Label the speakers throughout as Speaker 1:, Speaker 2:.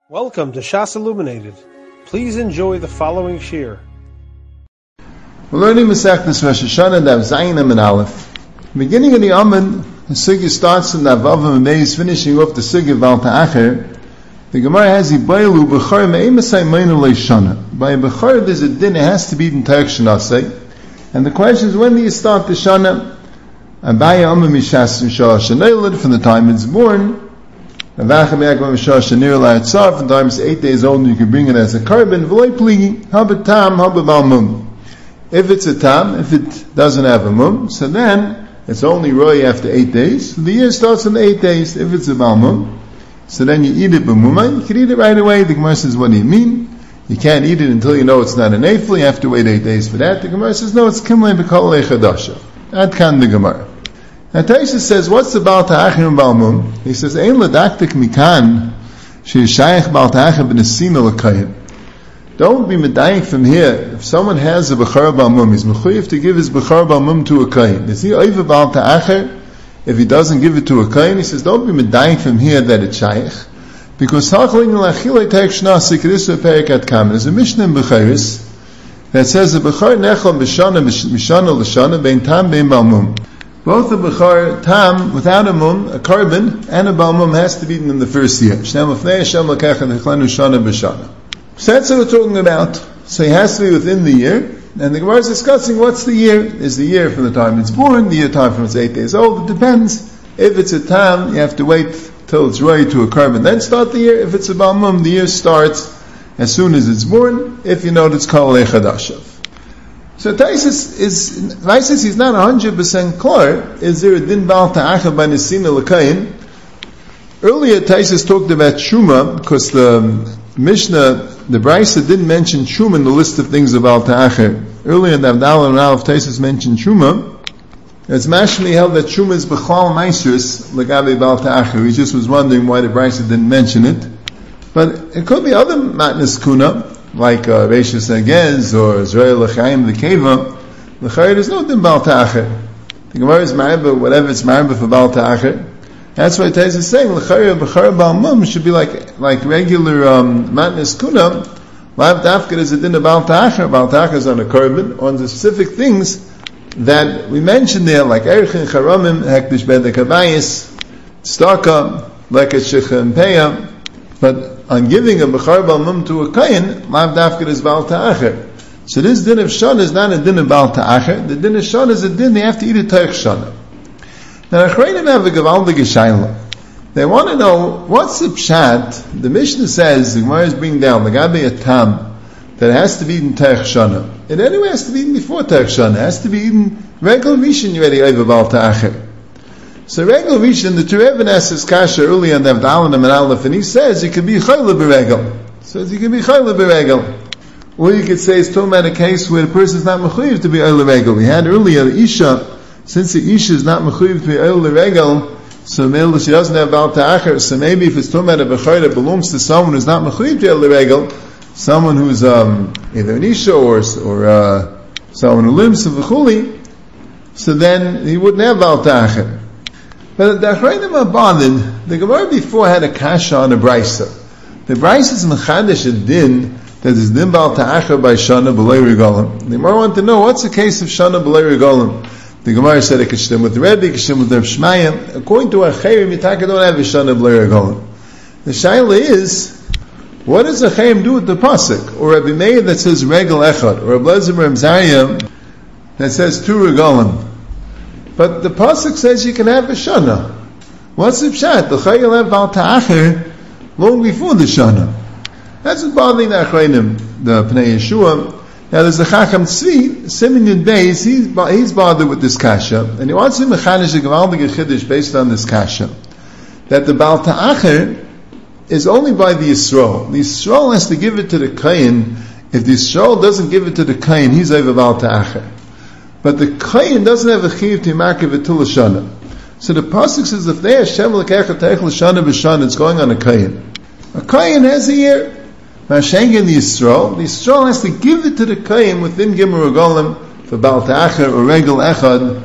Speaker 1: Welcome to Shas Illuminated. Please enjoy the following shir.
Speaker 2: We're learning Masechtas Rosh Hashanah, Daf Zayin and Aleph. Beginning of the Amud, the Sugya starts in Daf Vav and Beis, finishing off the Sugya Val Ta'acher. The Gemara has Ibaylu B'char Me'emasai Meinu Leishana. By a B'char there's a din, it has to be in Tarek Shanasai. And the question is, when do you start the Shana? Abaya Amud Mishas Mishah Shanaylid, from the time it's born. From the time it's 8 days old, you can bring it as a carbon. If it's a tam, if it doesn't have a mum, so then it's only roy after 8 days. So the year starts on the 8 days. If it's a balmum, so then you eat it b'muma. You can eat it right away. The Gemara says, what do you mean? You can't eat it until you know it's not an eifel. You have to wait 8 days for that. The Gemara says, no, it's kimlei b'kol lechadasha. That can the Gemara. Now Taisha says, what's the Baal Ta'achir and Balmum? He says, Ein ladaktik mikan she'yishayich Baal Ta'achir b'nesina l'kayim. Don't be medayik from here. If someone has a Bechar Balmum, he's mechuyev to give his Bechar Balmum to a Kayin. Is he over Baal Ta'achir? If he doesn't give it to a Kayin, he says, don't be medayik from here that it's shayich. Because there's a Mishnah in Becharis that says, the Bechar nechal b'shana l'shana bein tam bein Balmum. Both a Bechar tam, without a mum, a carbon, and a balmum has to be eaten in the first year. So that's what we're talking about. So he has to be within the year. And the Gemara is discussing what's the year. Is the year from the time it's born, the year time from it's 8 days old? It depends. If it's a tam, you have to wait till it's ready to a carbon, then start the year. If it's a balmum, the year starts as soon as it's born, if you know it's called Echadashav. So Taisus he's not 100% clear. Is there a din Baal Ta'achir by Nesina L'Kayin? Earlier Taisus talked about Shuma, because the Mishnah, the Brisa didn't mention Shuma in the list of things of Baal Ta'achir. Earlier in the Avdallah and Aleph, Taisus mentioned Shuma. It's mashmi held that Shuma is B'chal Maestris L'Gabe Baal Ta'achir. He just was wondering why the Brisa didn't mention it. But it could be other Matnas Kuna, like Reishis Agez or Israel L'chaim the Keva. L'chayr there's no din Baal Ta'achir. The Gemara is Ma'arba, whatever it's Ma'arba for Baal Ta'achir. That's why Taiz is saying L'chayr B'char Balmum should be like regular Matnas Kuna. Lav Dafka is a din of Baal Ta'achir. Baal Ta'achir is on a carbon, on the specific things that we mentioned there, like Erichin Charamim, Hektish Bedek Abayis, Staka, Leket Shecha and Peya. But on giving a Bechar Balmum to a Kayin, Lav Dafka is Baal Ta'achir. So this din of Shana is not a din of Baal Ta'achir. The din of Shana is a din, they have to eat a Teich Shana. Now, Achrayim have a Gavaldige Shaila. They want to know, what's the Pshat? The Mishnah says, the Gemara is bringing down, the Gabi a Tam, that has to be eaten Teich Shana. It anyway has to be eaten before Teich Shana. It has to be eaten regular Rishon, you already over Baal Ta'achir. So regular Rishon, the Turevan asks his kasha earlier on the Avdalan and Aleph, and he says you can be chayla b'regel. Says you can be chayla b'regel. Or you could say it's talking about a case where the person is not mechuyev to be chayla b'regel. We had earlier the Isha, since the Isha is not mechuyev to be chayla b'regel, so maybe she doesn't have Baal Ta'achir. So maybe if it's talking about a b'chayr that belongs to someone who's not mechuyev to chayla b'regel, someone who's either an Isha or someone who lives in v'chuli, so then he wouldn't have Baal Ta'achir. But the Achrayim are bothered. The Gemara before had a kasha on a brisa. The brisa is mechadish a din that is din Baal Ta'achir by Shana B'lei Regalim. The Gemara want to know what's the case of Shana B'lei Regalim. The Gemara said it could stem with the Rebbe, it could stem with the Reb Shmaya. According to Achayim, Yitaka don't have a Shana B'lei Regalim. The shaila is, what does Achayim do with the pasuk? Or Rabbi Meir that says Regel Echad, or Rabbi Lezer Reb Zariah that says two Regalim. But the pasuk says you can have a shana. What's the pshat? The chayil have Baal Ta'achir long before the shana. That's what's bothering the Achrayim, the Pnei Yeshua. Now there's the Chacham Tzvi, Simeon Yud Beis, he's bothered with this kasha, and he wants to mechanish a Gavaldige Chiddush based on this kasha, that the Baal Ta'achir is only by the Yisrael. The Yisrael has to give it to the Kayin. If the Yisrael doesn't give it to the Kayin, he's over Baal Ta'achir. But the Kayin doesn't have a chiv to markiv it till Shana. So the pasuk says if they Hashem l'kecha teich l'shana b'shana, it's going on a Kayin. A Kayin has a year. Mashengen the Yisrael has to give it to the Kayin within Gimur Regalim for Baal Ta'achir or Regel Echad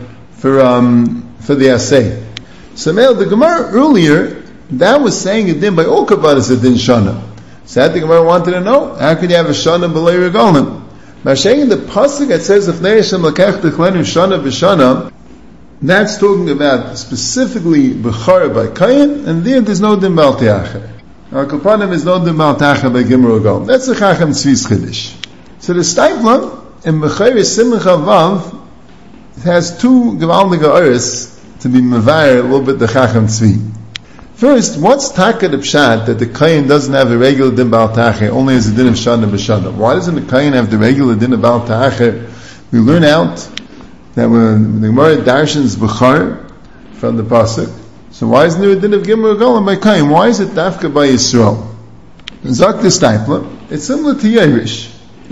Speaker 2: for the Asay. So the Gemara earlier that was saying a din by all kabbalas a din Shana. So that the Gemara wanted to know, how could you have a shana b'lei regalim? Mashiach, the pasuk that says, "Lefnei Hashem lakach techlenu shana b'shana," that's talking about specifically b'chara by Kayin, and there's no din b'al te'acher. Our Kapanim is no din b'al te'acher by Gimel regalim. That's the Chacham Tzvi's chiddush. So the Steipler in B'chayr Simcha Vav has two gewaldige oris to be mevayer a little bit the Chacham Tzvi. First, what's taka the pshat that the Kayin doesn't have a regular din b'al ta'acher, only has a din of shana b'shana? Why doesn't the Kayin have the regular din of b'al ta'acher? We learn out that when the Gemara darshans b'char from the pasuk, so why isn't there a din of Gimel regalim by Kayin? Why is it dafka by Yisrael? Zak the Steipler, it's similar to Yerush.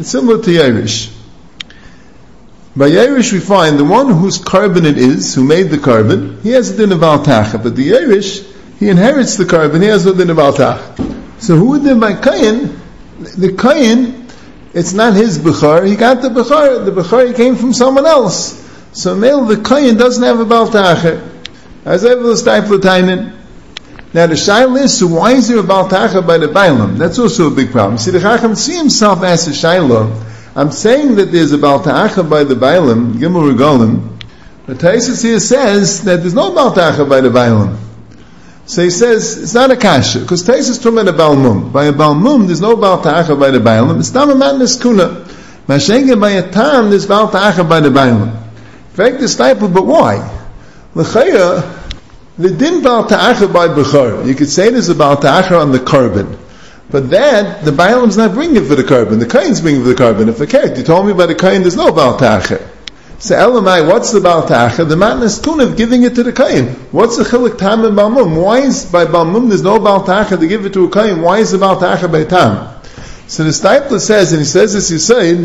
Speaker 2: By Yerush we find the one whose carbon it is, who made the carbon, he has a din of b'al ta'acher, but the Yerush, he inherits the carbon, he has no din of b'al ta'acher. So who would then by Kayin? The Kayin, it's not his b'char, he got the b'char he came from someone else. So male, the Kayin doesn't have a b'al ta'acher. As I will Steipler tainen. Now the shaila is, so why is there a b'al ta'acher by the Bailam? That's also a big problem. See, the Chacham see himself as a shaila. I'm saying that there's a b'al ta'acher by the Bailam, Gimel regalim, but Taisus here says that there's no b'al ta'acher by the Bailam. So he says, it's not a kasha, because Taisus is talking about a Balmum. By a Balmum, there's no b'al ta'acher by the Bailam. It's not a matnas kuna. Mashenga by a tam, there's b'al ta'acher by the Bailam. In fact, the Steipler, but why? L'chaya, the din b'al ta'acher by b'char. You could say there's a b'al ta'acher on the carbon. But that, the Bailam's not bringing for the carbon. The Kain's bringing for the carbon. If the Kain, you told me by the Kain, there's no b'al ta'acher. So Elamai, what's the b'al ta'acher? The matnas kunav giving it to the Kain. What's the chilik tam and balmum? Why is by balmum there's no b'al ta'acher to give it to a Kain? Why is the b'al ta'acher by tam? So the Steipler says, and he says this, you said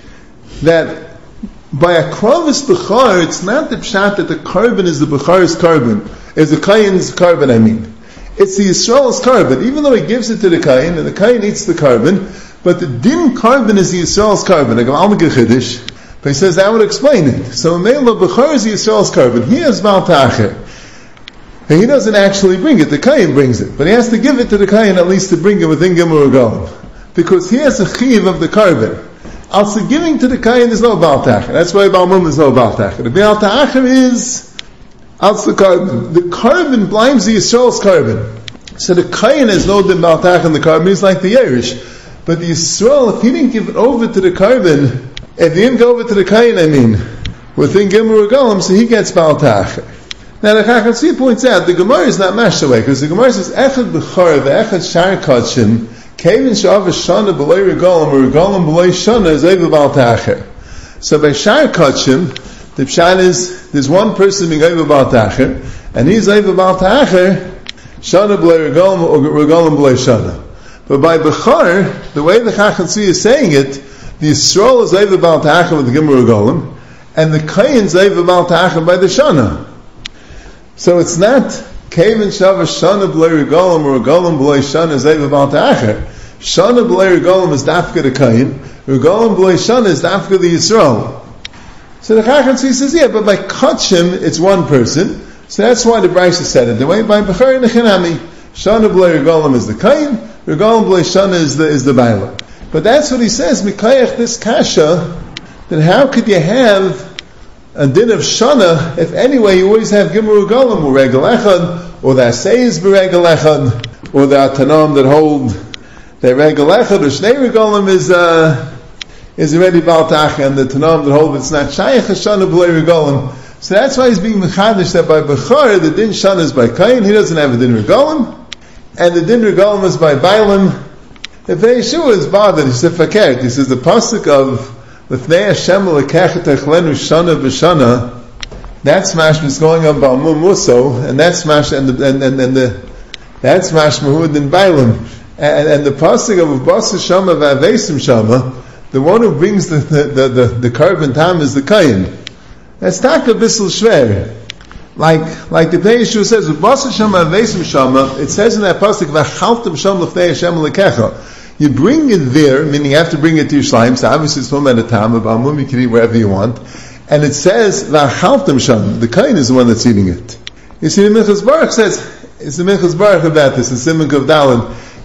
Speaker 2: that by a kravis b'char, it's not the pshat that the carbon is the b'char's carbon, is the Kain's carbon. I mean, it's the Yisrael's carbon. Even though he gives it to the Kain, and the Kain eats the carbon, but the din carbon is the Yisrael's carbon. Like Al Chiddush. But he says that would explain it. So Meila B'char is Yisrael's carbon. He has b'al ta'acher. And he doesn't actually bring it. The Kayin brings it. But he has to give it to the Kayin at least to bring it within Gimel regalim. Because he has a chiv of the carbon. Also giving to the Kayin is no b'al ta'acher. That's why Balmum is no b'al ta'acher. The b'al ta'acher is also the carbon. The carbon blinds the Yisrael's carbon. So the Kayin has no din b'al ta'acher in the carbon. He's like the Yerush. But the Yisrael, if he didn't give it over to the carbon, if he didn't go over to the Kayin, within Gimel regalim, so he gets b'al ta'acher. Now the Chacham Tzvi points out, the Gemara is not mashed away, because the Gemara says, Echad b'char ve'echad shar kachim, kevin sh'av shana b'lei regalim, or regalim b'lei shana, is eva b'al ta'acher. So by shar kachim, the pshat is, there's one person being eva b'al ta'acher, and he's eva b'al ta'acher, shana b'lei regalim, or regalim b'lei shana. But by b'char, the way the Chacham Tzvi is saying it, the Yisrael is eva b'al ta'acher with the Gimel regalim, and the Kayin is eva b'al ta'acher by the shana. So it's not Kevin Shava Shana B'lei Regalim or Regalim B'lei Shana is eva b'al ta'acher. Shana B'lei Regalim is dafka the Kayin. Regalim B'lei Shana is dafka the Yisrael. So the Chacham Tzvi says, yeah, but by Kachim it's one person. So that's why the Brisa said it. The way by Bechari Nechanami, Shana B'lei Regalim is the Kayin. Regalim B'lei Shana is the Bailam. But that's what he says, Mikayach this kasha, then how could you have a din of shana if anyway you always have Gimel regalim or regel echad, or the asayis b'regel echad, or the atanam that hold that regel echad or shnei regalim is already b'al ta'acher, and the tanam that hold it's not shayach shana b'lei regalim. So that's why he's being mechadish that by bechar the din shana is by kain, he doesn't have a din regalim, and the din regalim is by bailam. If Yeshua is bothered, he said fakert. He says the pasuk of Lefnei Hashem lekach techlenu shana b'shana. That smash is going on Balmum Muso, and that smash and that smash Mahud in Bailam, and the pasuk of Basa Shama v'Avesim Shama, the one who brings the carbon tam is the Kayin. That's taka bissel shver. Like the Pnei Yeshua says, with Basa Shama v'Avesim Shama, it says in that pasuk v'achaltem Sham Lefnei Hashem lekecha. You bring it there, meaning you have to bring it to Yerushalayim, so obviously it's from at a time, of Balmum you can eat wherever you want, and it says, V'achaltem Sham, the Kain is the one that's eating it. You see, the Minchas Baruch says, it's the Minchas Baruch about this, in Simon Kov Dalin,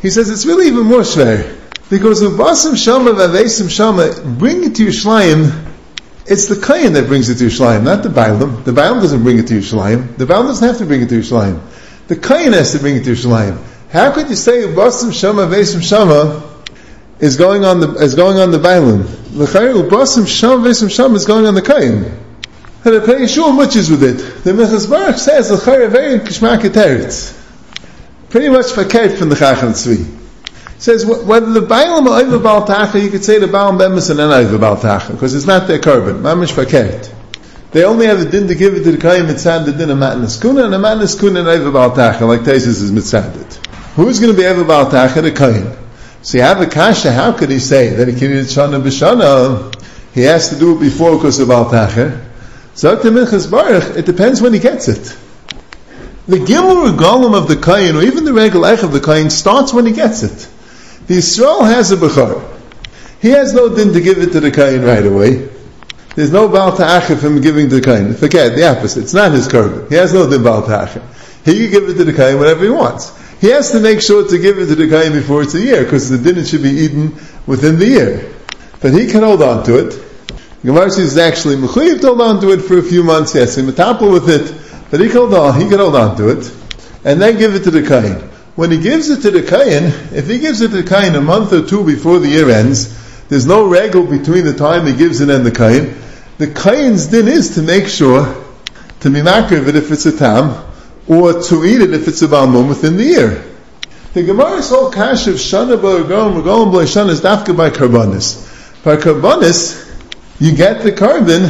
Speaker 2: He says it's really even more schwer. Because Ubasim Shama Vavesim Shama, bring it to Yerushalayim, it's the Kayin that brings it to Yerushalayim, not the Bailam. The Bailam doesn't bring it to Yerushalayim. The Bailam doesn't have to bring it to Yerushalayim. The Kayin has to bring it to Yerushalayim. How could you say Ubasim Shama Vavesim Shama is going on the Bailam? Ubasim Shama Vavesim Shama is going on the Kayin. And the Pei Yeshua muches with it. The Minchas Baruch says L'chayr very Kishmak Teretz. Pretty much fakert from the Chacham Tzvi. Says whether the Bailam or Oiva Baal Tacha, you could say the Bailam Bemis and Oiva Baal Tacha, because it's not their carbon. Mamish fakert. They only have the din to give it to the Kayin Mitzad, the din of Matnas Kuna, and the Matnas Kuna and Oiva Baal Tacha, like Taisus is Mitzadit. Who's going to be Oiva Baal Tacha? The Kayin. So you have a kasha, how could he say that he can eat Shana B'Shana? He has to do it before because of Baal Tacha. So to Minchas Baruch, it depends when he gets it. The Gimel Regalim of the Kayin, or even the Regel Ech of the Kayin, starts when he gets it. The Yisrael has a Bechor. He has no din to give it to the Kayin right away. There's no Baal Ta'achah from giving to the Kayin. Forget, the opposite. It's not his korban. He has no din Baal Ta'achah. He can give it to the Kayin whenever he wants. He has to make sure to give it to the Kayin before it's a year, because the din should be eaten within the year. But he can hold on to it. Gemara says is actually Mechuyev to hold on to it for a few months. Yes, he metapel with it, but he can hold on to it, and then give it to the Kayin. When he gives it to the Kayin, if he gives it to the Kayin a month or two before the year ends, there's no regel between the time he gives it and the Kayin. The Kayin's din is to make sure to be makar of it if it's a tam, or to eat it if it's a balmum within the year. The Gemara's whole kash of Shana B'Regalim, Regalim B'Lo Shana is dafka by Karbanis. By Karbanis, you get the carbon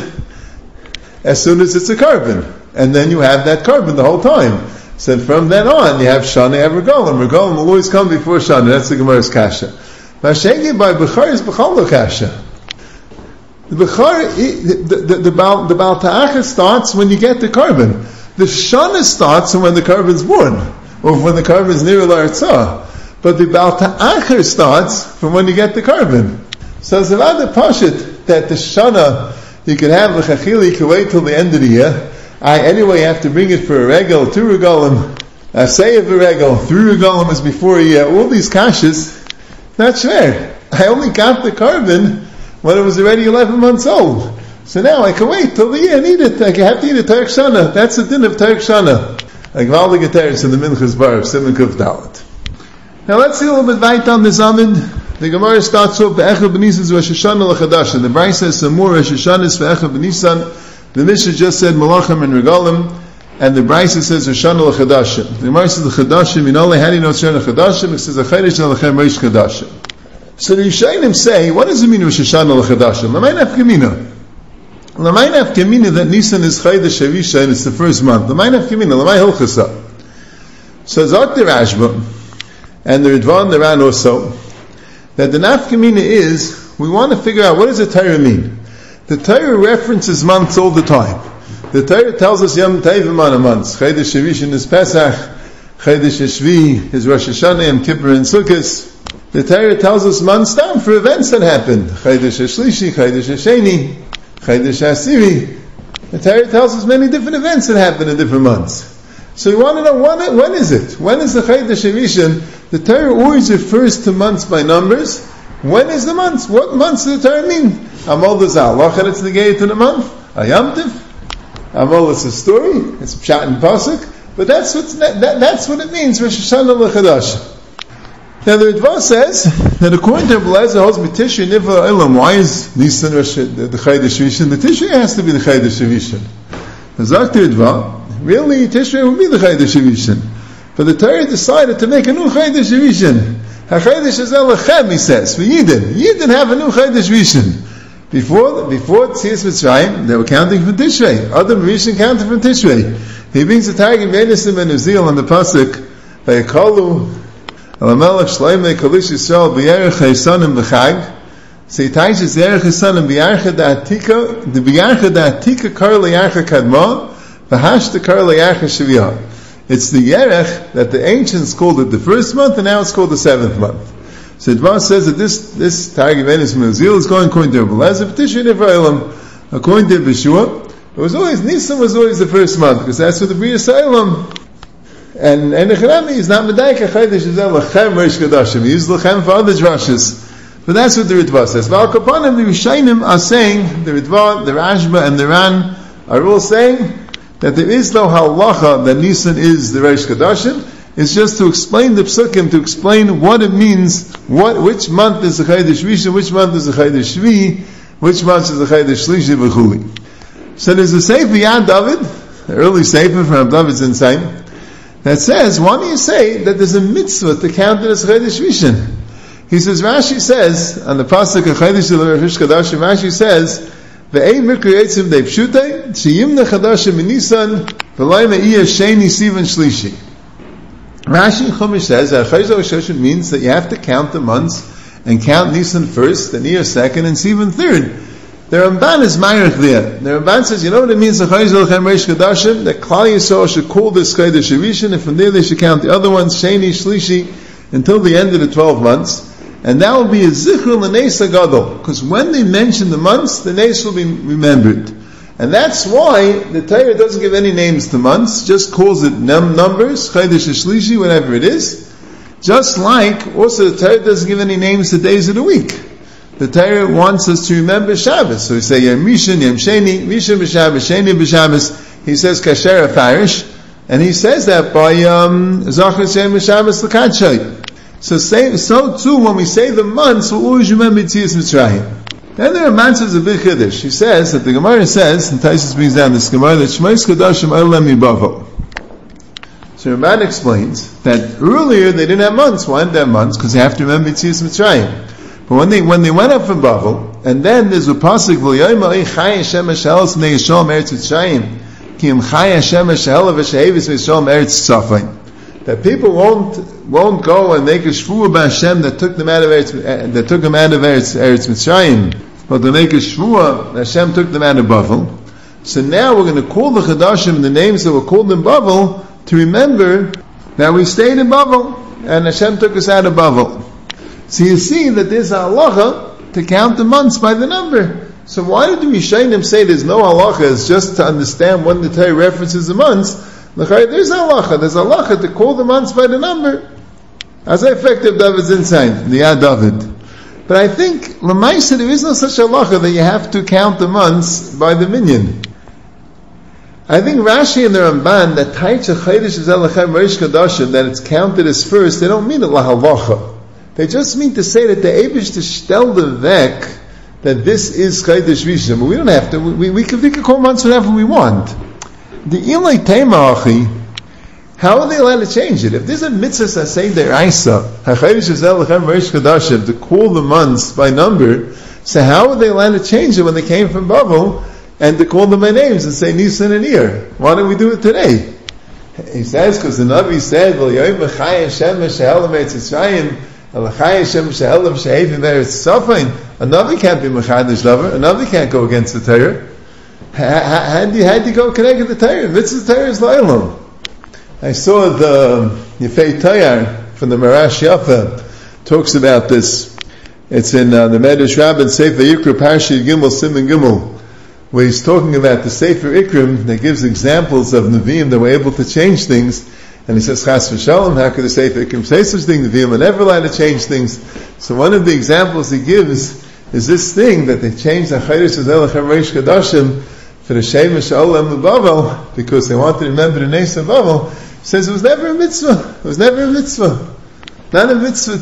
Speaker 2: as soon as it's a carbon, and then you have that carbon the whole time. So from then on, you have Shana, you have Regalim. Regalim will always come before Shana. That's the Gemara's kasha. Vashegi by Bechar is Bechal lo kasha. The Bechar, the Baal Ta'achah starts when you get the carbon. The Shana starts when the carbon's born, or when the carbon's near L'Artzah. But the Baal Ta'achah starts from when you get the carbon. So it's about the Pashit that the Shana, you can have L'Chachil, you can wait till the end of the year. Anyway have to bring it for a regal, 2 regalim, say of a regal, 3 regalim is before a year. All these kashas, not fair. I only got the carbon when it was already 11 months old. So now I can wait till the year and eat it. I have to eat a Tarek Shana. That's the din of Tarek Shana. Like Valdi Geteris in the Minchas Baruch, Simon Kuf Dalet. Now let's see a little bit right on the Zamin. The Gemara starts off, Be'echa B'Nisan Rosh Hashanah L'Chadasha. The Bryce says some more Rosh Hashanahs for Echa B'Nisan. The Mishnah just said Malachim and Regalim, and the Brisa says Roshana l'Chadashim. The Gemara says the Chadashim, Minole, how do you know Roshana l'Chadashim? It says Achedesh l'Lechem Reish Chadashim. So the Yishayim say, what does it mean Roshana l'Chadashim? L'mayin Afkamina. L'mayin Afkamina that Nisan is Chaydesh Havisha and it's the first month. L'mayin Afkamina, L'mayin Hilchasa. So Zot the Rashba, and the Ridvan the Ran also, that the Nafkamina is, we want to figure out what does the Torah mean? The Torah references months all the time. The Torah tells us Yom Tovim on a month. Chodesh Rishon is Pesach, Chodesh Shvi is Rosh Hashanah, Yom Kippur and Sukkot. The Torah tells us months down for events that happen. Chodesh Shlishi, Chodesh Sheni, Chodesh Asiri. The Torah tells us many different events that happen in different months. So we want to know when is it? When is the Chodesh Rishon? The Torah always refers to months by numbers. When is the month? What months does the Torah mean? Amol is Allah, and it's negated to the month. Ayamtiv. Amol is a story. It's Pshat and Pasuk. But that's what it means. Rosh Hashanah l'Chadash. Now the Ritva says that according to Rabbi Eliezer, holds B'Tishrei Nivra Olam. Why is Nisan the Chodesh Rishon? The Tishrei has to be the Chodesh Rishon. The Zak the Ritva, really Tishrei will be the Chodesh Rishon. But the Torah decided to make a new Chodesh Rishon. HaChodesh is Elechem, he says, for Yidden. Yidden have a new Chodesh Rishon. Before Tzias Mitzrayim, they were counting from Tishrei. Adam Rishon counted from Tishrei. He brings the Targum Benesim and Uzziel on the pasuk, Vayikalu Alamelech Shleimei Kolish Yisrael B'Yerech HaYisanim B'Chag. So he teaches Yerech HaYisanim B'Yarcha Da'atika, the B'Yarcha Da'atika Kar L'Yarcha Kadma, V'Hashta Kar L'Yarcha Shiviyah. It's the Yerech that the ancients called it the first month, and now it's called the 7th month. So Dvar says that this Targum Benesim and Uzziel is going according to Rabbi Eliezer, B'Tishrei Nivra Olam. According to Beshua, Nisan was always the first month, because that's what the Bria Salem. And the Cherem is not Medaik HaChaydish Zeh Lechem Reish Kadashim. He used Lechem for other drushes. But that's what the Ritva says. Val Kapanim, the Rishayim are saying, the Ritva, the Rashba, and the Ran are all saying that there is no halacha that Nisan is the Reish Kadashim. It's just to explain the Psukim, to explain what it means, which month is the Chaydish Rishon, which month is the Chaydish Shvi, which month is the Chaydish Shlishi, v'chuli. So there's a Sefer Yad David, the early Sefer from David's Insight, that says, why do you say that there's a mitzvah to count it as Chaydish Rishon? He says, Rashi says, on the pasuk of Chaydish Reish Kadashim, Rashi says, Ve'ein mikri eitzim de pshutei, sheyimna chadashim in Nisan, v'loi me'iyah sheni sivan shlishi. Rashi Chumash says that Chaydish Rishon means that you have to count the months, and count Nisan first, and Iyar second, and Sivan third. The Ramban is Ma'arich there. The Ramban says, you know what it means, the Chaydish Reish Kadashim, that Klal Yisrael should call this Chaydish Rishon, and from there they should count the other ones, Sheni, Shlishi, until the end of the 12 months. And that will be a Zichr L'Neis HaGadol, because when they mention the months, the Neis will be remembered. And that's why the Torah doesn't give any names to months, just calls it numbers, Chaydish Shlishi, whatever it is. Just like, also the Torah doesn't give any names to days of the week. The Torah wants us to remember Shabbos. So we say Yom Rishon, Yom Sheni, Rishon b'Shabbos, Sheni b'Shabbos. He says Kasher HaFarish, and he says that by Zachar Shem b'Shabbos L'Kadshay. So too, when we say the months, we'll always remember Yetzias Mitzrayim. Then there are matzahs of big chiddush. He says that the Gemara says, and Taisus brings down this Gemara, that Shmos Kadashim Olam Mibavel. So Ramban explains that earlier they didn't have months. Why didn't they have months? Because they have to remember Yetzias Mitzrayim. But when they went up from Bavel, and then there's a pasuk V'yoyim Ha'ei Chai Hashem Hashel Snei Yisrael Eretz Mitzrayim Ki Im Chai Hashem Hashel V'Shehevis Yisrael Eretz Tzafin, that people won't go and make a shvuah by Hashem that took them out of Eretz Mitzrayim, but they make a shvuah that Hashem took them out of Bavel. So now we're going to call the Chadashim the names that were called in Bavel to remember that we stayed in Bavel and Hashem took us out of Bavel. So you see that there's a halacha to count the months by the number. So why did the Rishayim say there's no halacha? It's just to understand when the Torah references the months. There's a halacha. There's a halacha to call the months by the number. As I effective David's insight, the Yad David. But I think, L'maisa, there is no such halacha that you have to count the months by the minyan. I think Rashi and the Ramban, that Taich HaChaydish Zeh Lechem Reish Kadashim, that it's counted as first, they don't mean it lahalacha. They just mean to say that the Eibush to shtel the vek, that this is Chaydish Rishon. But we don't have to, we can call months whenever we want. The Ilay Tema Achi, how are they allowed to change it? If there's a mitzvah say deraisa, HaChaydish Zeh Lechem Reish Kadashim, to call the months by number, so how are they allowed to change it when they came from Bavel, and to call them by names and say Nisan and Iyar? Why don't we do it today? He says, because the Navi said, V'yoyim Chai Hashem Shehelam Eretz Mitzrayim, Elachai Hashem Shehelam Shehevim Eretz Tzafin. A Navi can't be Mechadish Lover. A Navi can't go against the Torah. How do you go connect with the Torah? Mitzvah Torah is La'ilam. I saw the Yefei Tayar from the Marash Yafa talks about this. It's in the Medrash Rabbin Sefer Yikra Parashah Gimel Siman Gimel, where he's talking about the Sefer Ikrim that gives examples of Nevi'im that were able to change things. And he says, Chas v'shalom, how could the Sefer Ikrim say such thing? Nevi'im are never allowed to change things. So one of the examples he gives is this thing that they changed the Chaydish Zeh Lechem Reish Kadashim for the Shemesh Olam Bavel, because they wanted to remember the Neis of Bavel. He says it was never a mitzvah. It was never a mitzvah. Not a mitzvah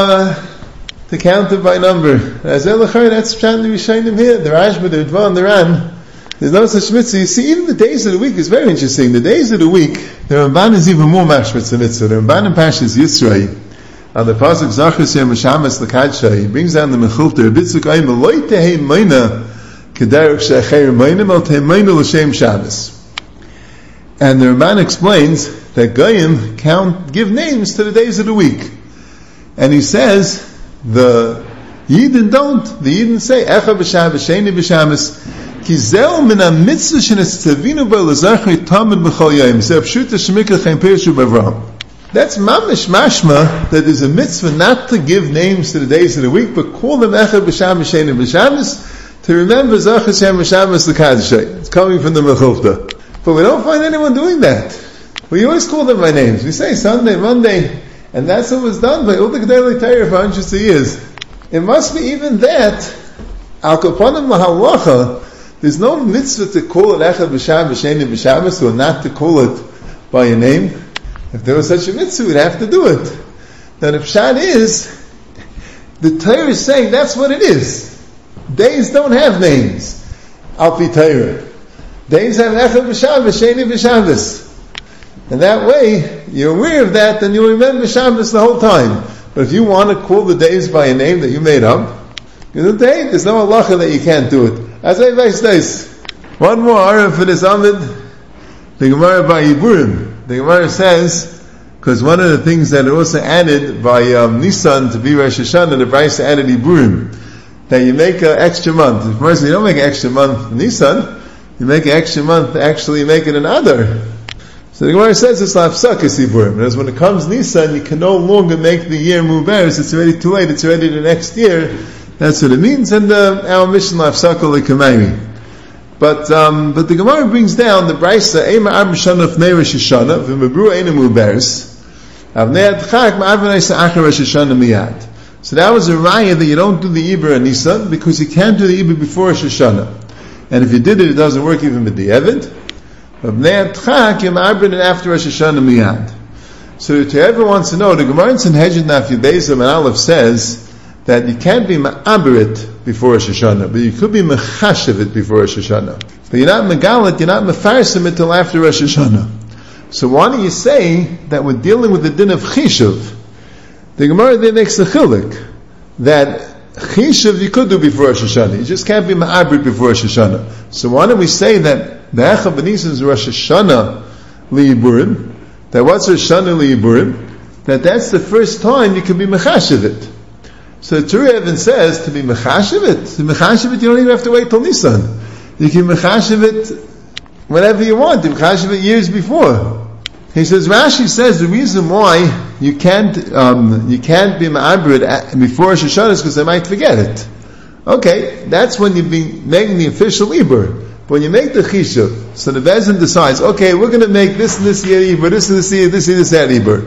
Speaker 2: to count it by number. As that's Pshat the Rishayim here, the Rashba, the Ritva, and the Ran. There's no such mitzvah. You see, even the days of the week is very interesting. The days of the week, the Ramban is even more mashmitz the mitzvah. The Ramban in Pashas Yisrael, on the pasuk Zachar Shem Shamas L'Kadshay, he brings down the Mechilta, Bitzuk Ayim Eloi Tehei Meina K'derech She'acher Meina Mel Tehei Meina L'Shem Shabbos. And the Ramban explains that Goyim give names to the days of the week. And he says, the Yidden don't. The Yidden say, Echa b'Shabbos, Sheni b'Shabbos, Ki zeh min ha-mitzvah shenetzavinu bo l'zachrei tamid b'chol yom. Zeh pshuta shemikra chaim perishu b'Avraham. That's mamish mashma, that there's a mitzvah not to give names to the days of the week, but call them Echa b'Shabbos, Sheni b'Shabbos, to remember Zachar Shem Shabbos L'Kadshay. It's coming from the Mechilta. But we don't find anyone doing that. We always call them by names. We say Sunday, Monday, and that's what was done by all the Gedolei Torah for hundreds of years. It must be even that, Al Kapanim Lahalacha, there's no mitzvah to call it Echad B'Shabbos, Sheni B'Shabbos, or not to call it by a name. If there was such a mitzvah, we'd have to do it. Now the Pshat is, the Torah is saying that's what it is. Days don't have names. Al Pi Torah. Days have Echad B'Shabbos, Sheni B'Shabbos. And that way, you're aware of that, and you'll remember Shabbos the whole time. But if you want to call the days by a name that you made up, there's no halacha that you can't do it. As I says, one more ara for this Amid, the Gemara by Yiburim. The Gemara says, because one of the things that are also added by Nisan to be Rosh Hashanah, the Brisa added Yiburim, that you make an extra month. Of course, you don't make an extra month Nisan, you make an extra month to actually make it an Adar. So the Gemara says it's lafsakas Yiburim. Whereas when it comes Nisan, you can no longer make the year Muberes, it's already too late, it's already the next year. That's what it means, and our mission lafsakal l'kamayri. But the Gemara brings down the Brisa, Eima Arba Shana Fnei Rosh Hashanah, V'mebru Eina Muberes, Avnei Adchak Ma'avanei Sa'achar Rosh Hashanah Miyad. So that was a raya that you don't do the Ibra and Nisan, because you can't do the Ibra before Rosh Hashanah. And if you did it, it doesn't work even with the Evid. Avnei Adchak Yema'abrin and after Rosh Hashanah Miyad. So to whoever wants to know, the Gemara in Sanhedrin Daf Yudbeis and Aleph says that you can't be ma'aberit before Rosh Hashanah, but you could be mechashev before Rosh Hashanah. But you're not megalit, you're not mefarsim until after Rosh Hashanah. So why don't you say that we're dealing with the din of chishuv? The Gemara there makes the chilik that chishuv you could do before Rosh Hashanah. You just can't be ma'aberit before Rosh Hashanah. So why don't we say that the Echa B'Nisan is Rosh Hashanah liyiburim? That what's Rosh Hashanah liyiburim? That's the first time you can be mechashev it. So Turi Evan says, to be mechashev it, you don't even have to wait till Nisan. You can mechashev it whenever you want. You mechashev it years before. He says, Rashi says the reason why you can't be ma'abrid before Rosh Hashanah is because they might forget it. Okay, that's when you've been making the official Ibur. But when you make the Chishuv, so the Bezin decides, okay, we're going to make this and this year Ibur, this and this year, this that Ibur.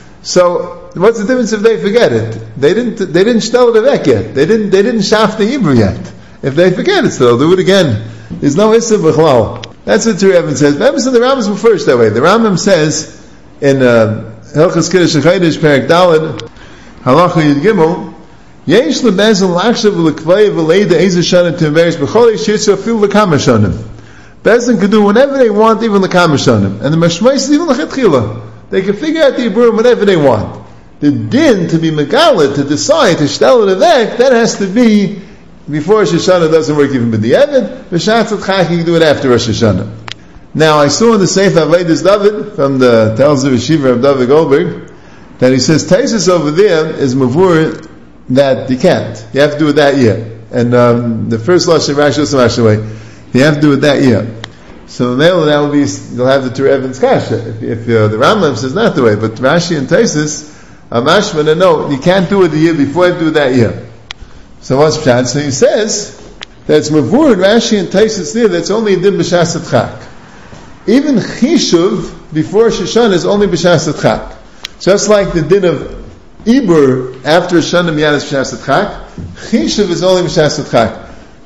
Speaker 2: So, what's the difference if they forget it? They didn't shtel the vek yet. They didn't shaf the Hebrew yet. If they forget it still, they'll do it again. There's no issa b'chlal. That's what Rebbe says. Rebbe said the Rambam were first that way. The Rambam says in Hilchos Kiddush HaChodesh Perek Daled Halacha Yud Gimel, Yesh lebezin lachshav v'lekvay v'leida eiz shana t'meres b'chodesh yitzu afil l'kama shanim. Bezin can do whenever they want, even l'kama shanim. And the Mashmais is even l'chetchila. They can figure out the Yiburim whenever they want. The din to be megalit, to decide, to shtel it avek, that has to be before Rosh Hashanah. Doesn't work even with the Evid. B'shatz Chak, you can do it after Rosh Hashanah. Now, I saw in the Sefer Avodas David, from the Tells of Yeshiva of David Goldberg, that he says, Taisus over there is mavur that you can't. You have to do it that year. And the first Lashon Rashi also way, you have to do it that year. So that will be, you'll have the Tur Evan's Kasha. If the Rambam says not the way, but Rashi and Taisus, Mashman, no, you can't do it the year before, you have to do it that year. So what's Pshat? So he says that it's Mavur, Rashi and Taisus there, that's only a din b'shas Chak. Even Chishuv before Shoshana is only b'shas Chak. Just like the din of Ibur after Shoshana Miyad is b'shas Chak, Chishuv is only b'shas Chak.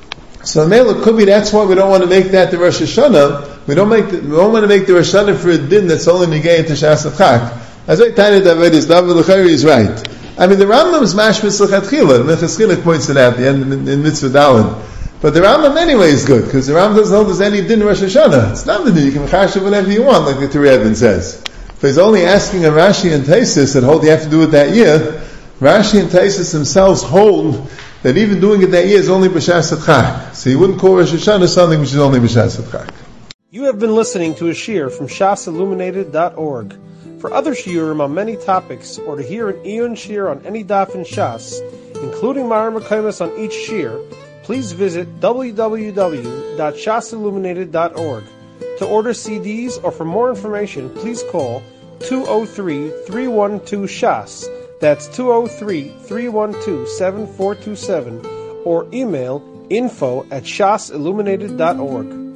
Speaker 2: So it could be that's why we don't want to make that the Rosh Hashanah. We don't want to make the Rosh Hashanah for a din that's only negay to Shas Chak. As I tell you, David is right. I mean, the Rambam is mashmis l'chatchila. Mechaschilek points it out at the end in Mitzvah Daled. But the Rambam anyway is good, because the Rambam doesn't hold there's any din Rosh Hashanah. It's not the din. You can mechashev whenever you want, like the Tur Evan says. If he's only asking a Rashi and Taisus that hold you have to do it that year, Rashi and Taisus themselves hold that even doing it that year is only b'shas Chak. So you wouldn't call Rosh Hashanah something which is only b'shas Chak.
Speaker 1: You have been listening to a shiur from shasilluminated.org. For other shiurim on many topics, or to hear an Iyun shiur on any daf in Shas, including Mara Mekaymas on each shiur, please visit www.shasilluminated.org. To order CDs or for more information, please call 203-312-SHAS. That's 203-312-7427, or email info@shasilluminated.org.